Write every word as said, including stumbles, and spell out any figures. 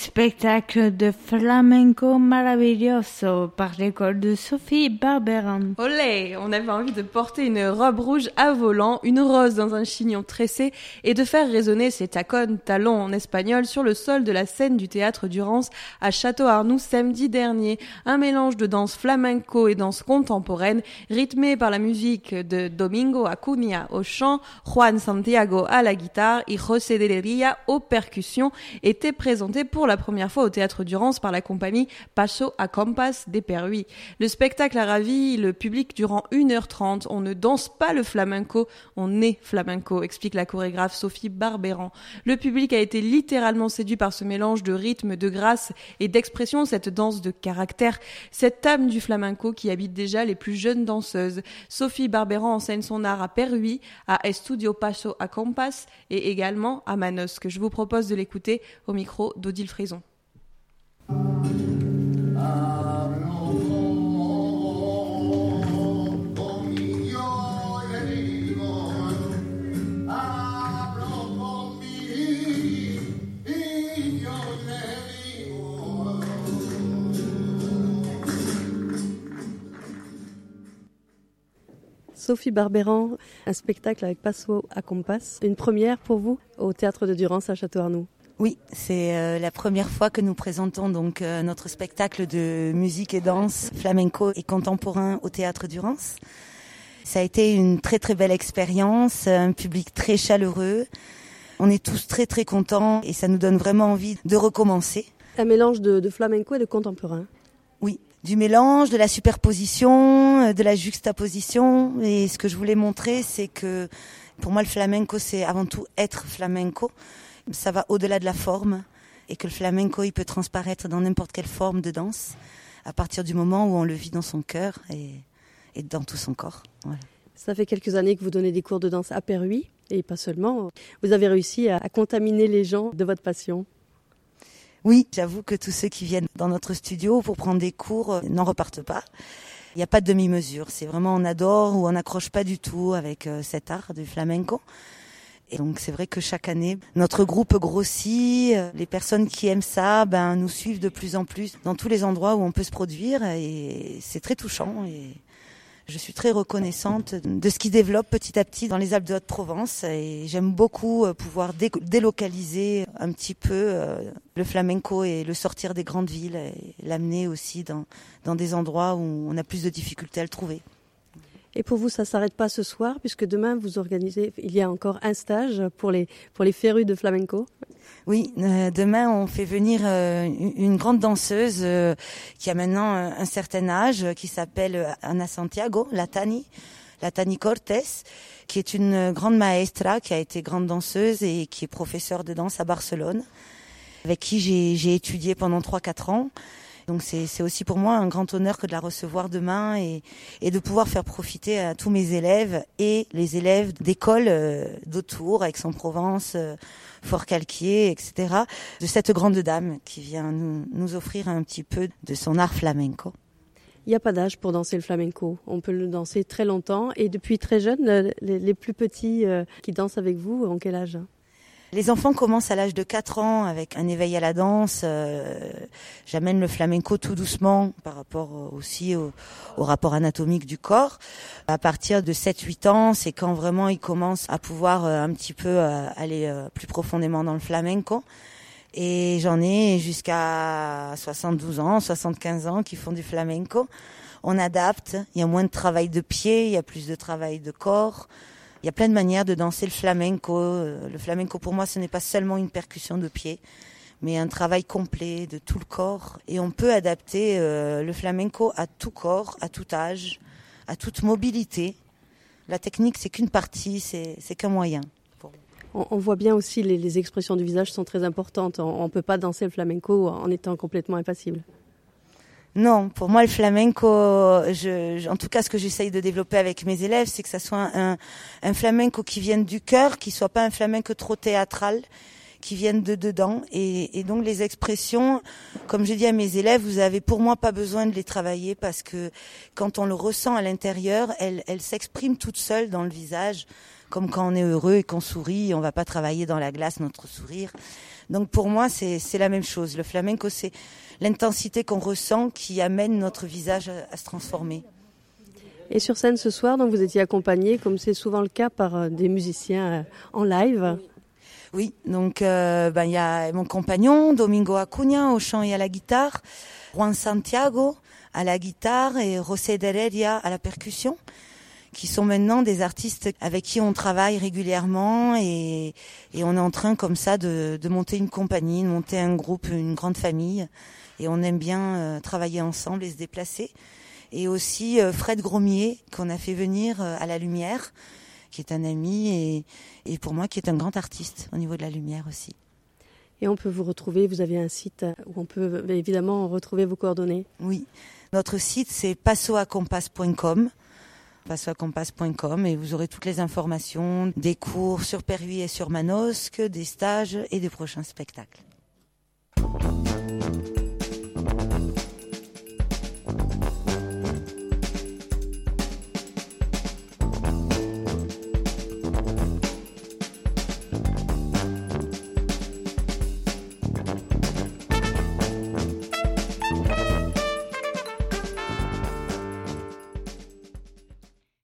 spectacle de flamenco maravilloso par l'école de Sophie Barberan. Olé, on avait envie de porter une robe rouge à volant, une rose dans un chignon tressé et de faire résonner ses tacons, talons en espagnol, sur le sol de la scène du théâtre Durance à Château-Arnoux samedi dernier. Un mélange de danse flamenco et danse contemporaine, rythmé par la musique de Domingo Acuña au chant, Juan Santiago à la guitare et José de Lería aux percussions, était présenté pour la première fois au Théâtre Durance par la compagnie Paso a Compás des Perhuis. Le spectacle a ravi le public durant une heure trente. On ne danse pas le flamenco, on est flamenco, explique la chorégraphe Sophie Barberan. Le public a été littéralement séduit par ce mélange de rythme, de grâce et d'expression, cette danse de caractère, cette âme du flamenco qui habite déjà les plus jeunes danseuses. Sophie Barberan enseigne son art à Perhuis, à Estudio Paso a Compás et également à Manos, que je vous propose de l'écouter au micro d'Odile Frison. Sophie Barberan, un spectacle avec Paso a Compás, une première pour vous au Théâtre de Durance à Château-Arnoux. Oui, c'est euh, la première fois que nous présentons donc euh, notre spectacle de musique et danse flamenco et contemporain au Théâtre Durance. Ça a été une très très belle expérience, un public très chaleureux. On est tous très très contents et ça nous donne vraiment envie de recommencer. Un mélange de, de flamenco et de contemporain. Oui, du mélange, de la superposition, de la juxtaposition. Et ce que je voulais montrer, c'est que pour moi le flamenco, c'est avant tout être flamenco. Ça va au-delà de la forme et que le flamenco, il peut transparaître dans n'importe quelle forme de danse à partir du moment où on le vit dans son cœur et, et dans tout son corps. Voilà. Ça fait quelques années que vous donnez des cours de danse à Perhuis et pas seulement. Vous avez réussi à, à contaminer les gens de votre passion. Oui, j'avoue que tous ceux qui viennent dans notre studio pour prendre des cours euh, n'en repartent pas. Il n'y a pas de demi-mesure. C'est vraiment on adore ou on n'accroche pas du tout avec euh, cet art du flamenco. Et donc c'est vrai que chaque année, notre groupe grossit, les personnes qui aiment ça ben, nous suivent de plus en plus dans tous les endroits où on peut se produire et c'est très touchant et je suis très reconnaissante de ce qui développe petit à petit dans les Alpes de Haute-Provence et j'aime beaucoup pouvoir dé- délocaliser un petit peu le flamenco et le sortir des grandes villes et l'amener aussi dans, dans des endroits où on a plus de difficultés à le trouver. Et pour vous, ça ne s'arrête pas ce soir, puisque demain, vous organisez, il y a encore un stage pour les, pour les férus de flamenco. Oui, euh, demain, on fait venir euh, une, une grande danseuse euh, qui a maintenant un, un certain âge, qui s'appelle Ana Santiago, la Tani, la Tani Cortés, qui est une grande maestra, qui a été grande danseuse et qui est professeure de danse à Barcelone, avec qui j'ai, j'ai étudié pendant trois quatre ans. Donc c'est, c'est aussi pour moi un grand honneur que de la recevoir demain et, et de pouvoir faire profiter à tous mes élèves et les élèves d'écoles euh, d'autour, Aix-en-Provence, euh, Fort-Calquier, et cetera, de cette grande dame qui vient nous, nous offrir un petit peu de son art flamenco. Il n'y a pas d'âge pour danser le flamenco. On peut le danser très longtemps et depuis très jeune, les, les plus petits euh, qui dansent avec vous, en quel âge ? Les enfants commencent à l'âge de quatre ans avec un éveil à la danse. Euh, j'amène le flamenco tout doucement par rapport aussi au, au rapport anatomique du corps. À partir de sept huit ans, c'est quand vraiment ils commencent à pouvoir euh, un petit peu euh, aller euh, plus profondément dans le flamenco. Et j'en ai jusqu'à soixante-douze ans, soixante-quinze ans qui font du flamenco. On adapte, il y a moins de travail de pied, il y a plus de travail de corps. Il y a plein de manières de danser le flamenco. Le flamenco, pour moi, ce n'est pas seulement une percussion de pied, mais un travail complet de tout le corps. Et on peut adapter euh, le flamenco à tout corps, à tout âge, à toute mobilité. La technique, c'est qu'une partie, c'est, c'est qu'un moyen. On, on voit bien aussi les, les expressions du visage sont très importantes. On ne peut pas danser le flamenco en étant complètement impassible. Non, pour moi le flamenco, je, je, en tout cas ce que j'essaye de développer avec mes élèves, c'est que ça soit un, un flamenco qui vienne du cœur, qui soit pas un flamenco trop théâtral, qui vienne de dedans. Et, et donc les expressions, comme je dis à mes élèves, vous avez pour moi pas besoin de les travailler parce que quand on le ressent à l'intérieur, elles, elles s'expriment toutes seules dans le visage comme quand on est heureux et qu'on sourit, on va pas travailler dans la glace notre sourire. Donc pour moi, c'est, c'est la même chose. Le flamenco, c'est l'intensité qu'on ressent qui amène notre visage à, à se transformer. Et sur scène ce soir, donc vous étiez accompagné, comme c'est souvent le cas, par des musiciens en live. Oui, donc euh, ben il y a mon compagnon Domingo Acuna au chant et à la guitare, Juan Santiago à la guitare et José Heredia à la percussion, qui sont maintenant des artistes avec qui on travaille régulièrement et, et on est en train comme ça de, de monter une compagnie, de monter un groupe, une grande famille, et on aime bien euh, travailler ensemble et se déplacer. Et aussi euh, Fred Gromier qu'on a fait venir euh, à la lumière, qui est un ami et, et pour moi qui est un grand artiste au niveau de la lumière aussi. Et on peut vous retrouver, vous avez un site où on peut évidemment retrouver vos coordonnées. Oui, notre site c'est passoacompas point com, passoacompas point com, et vous aurez toutes les informations des cours sur Perhuis et sur Manosque, des stages et des prochains spectacles.